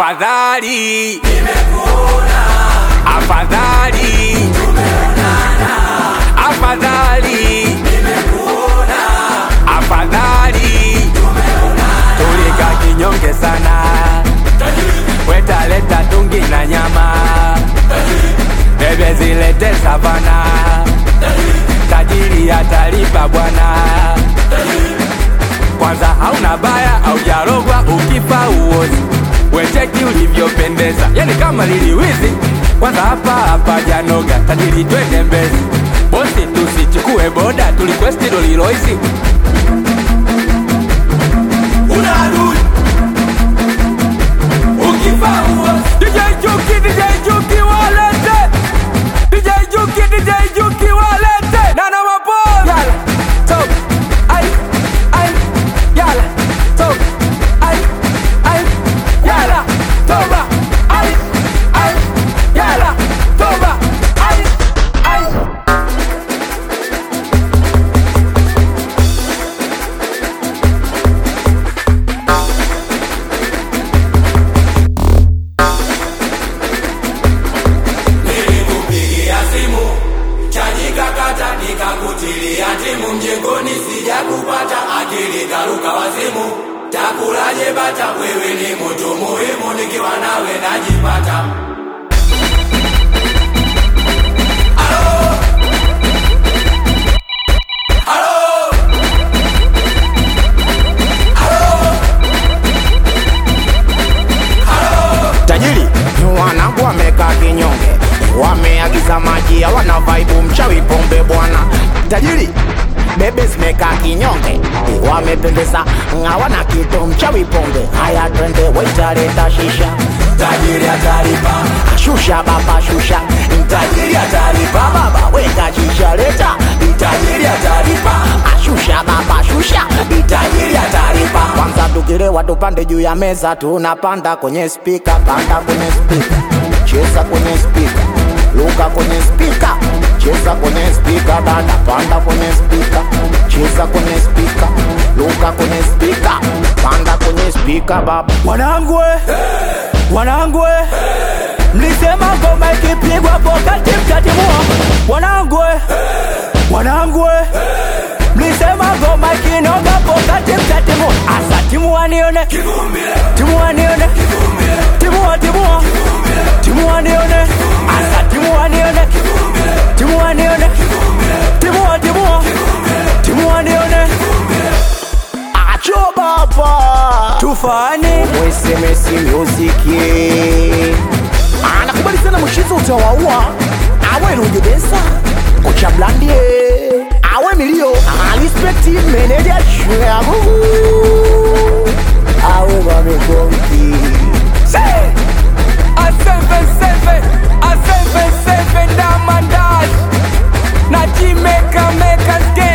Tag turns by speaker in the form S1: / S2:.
S1: Afadhali nimekuona, afadhali tumeonana, afadhali nimekuona, afadhali tumeonana. Tulika kinyonge sana, weta leta tungi na nyama, bebe zilete savana, tajiri atalipa bwana. Kwanza hauna baya au jarogwa, ukifa uozi, wecheki ulivyopendeza, yani kama liliwizi. Kwanza hapa janoga, tajiri twende Mbezi, bosi tusichukue boda, tulikwesti Doliloizi. Unadui ukifa uozi. DJ Juki walete, DJ Juki walete, Nana Mapoz. Yala, top, ay, yala, top, ay, yala, toba, ay, yala, toba, ay. Nilikupigia simu, chaji kakata, nikakutilia timu, mjengoni sijakupata, akili karuka wazimu. Takulaje bata, wewe ni mtu muhimu, nikiwa nawe najipata.
S2: Tajiri, wanangu wameka kinyonge, wameagiza maji, hawana vibe, mchawi pombe bwana. Tajiri, bebe zimeka kinyonge, wamependeza, hawana kitu, mchawi pombe. Haya twende, waita leta shisha,
S1: Tajiri atalipa,
S2: shusha baba shusha.
S1: tajiri atalipa,
S2: Baba weka shisha leta,
S1: tajiri atalipa,
S2: shusha baba shusha.
S1: tajiri atalipa.
S2: Kwanza tukilewa tupande juu ya meza, tunapanda kwenye speaker, panda kwenye speaker, cheza kwenye speaker, luka kwenye speaker, cheza kwenye speaker, dada panda kwenye speaker, cheza kwenye speaker, luka kwenye speaker, panda kwenye speaker baba.
S3: Wanangu wanangu mlisema ngoma ikipigwa pokati mtatimua. Wanangu mlisema ngoma ikinoga pokati mtatimua. Asa timua nione, timua nione, timua timua nione. Asa timua nione, timua nione, timua nione.
S2: Acho baba
S3: Tufani
S2: SMS music anakubali sana mshizo utawaua. Awe Rujudesa Kocha Blandie, awe Milio, respect meneja Shwagu, awe Bamekonki.
S1: A 7-7 Diamond Dash, na Jamaica make us game.